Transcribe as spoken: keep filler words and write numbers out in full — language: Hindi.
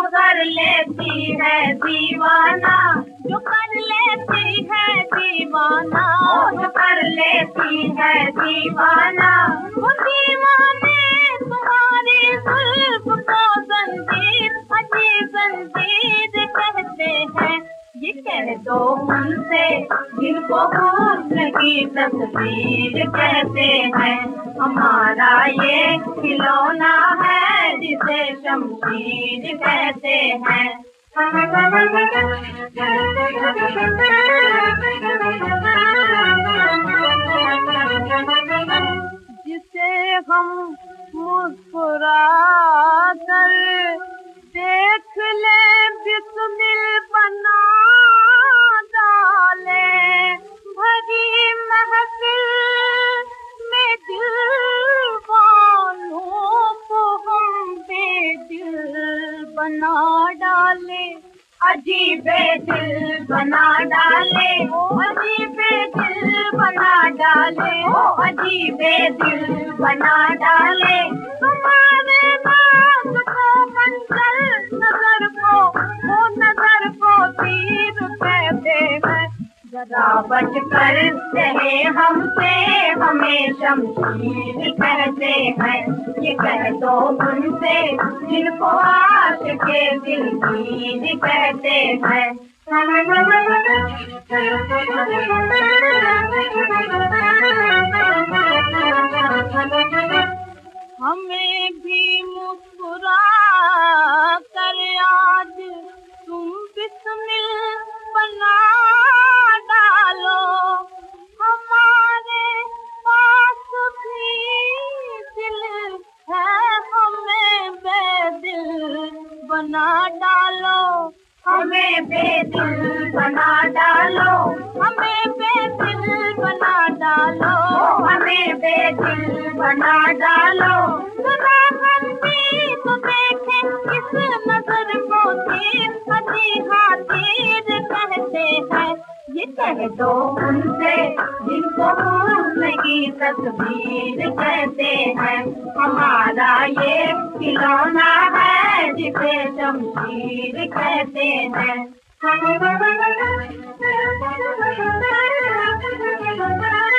कर लेती है दीवाना, जो कर लेती है दीवाना, जो कर लेती है दीवाना। वो दीवाने तुम्हारी जुल्फ को जंजीर, अजी जंजीर कहते हैं। ये कह दो उनसे जिनको हुस्न की तस्वीर कहते हैं, हमारा ये खिलौना है जिसे शमशीर कहते हैं। जिसे हम मुस्कुरा कर देख ले बिस्मिल बना डाले, भरी महफिल में दिल वालों को हम बेदिल बना डाले, अजीबे दिल बना डाले, अजीबे दिल बना डाले, अजीबे दिल बना डाले। तुम्हारे नाज को मंजर, नजर को वो नजर को तीर कहते हैं। जरा बच कर रहे हमसे, हमें शमशीर कहते हैं। ये कह दो उनसे जिनको आशिके दिलगीर कहते हैं। हमें भी मुस्कुरा कर आज तुम बिस्मिल बना डालो, हमारे पास भी दिल है, हमें बेदिल बना डालो, हमें बेदिल बना डालो, हमें बेदिल बना डालो, हमें बेदिल बना डालो। सुना हम भी तो देखें इस नजर को तीर, हजी हाथीर कहते हैं। ये कह दो उनसे जिनको हुस्न की तस्वीर कहते हैं, हमारा ये खिलौना है जिसे शमशीर कहते हैं।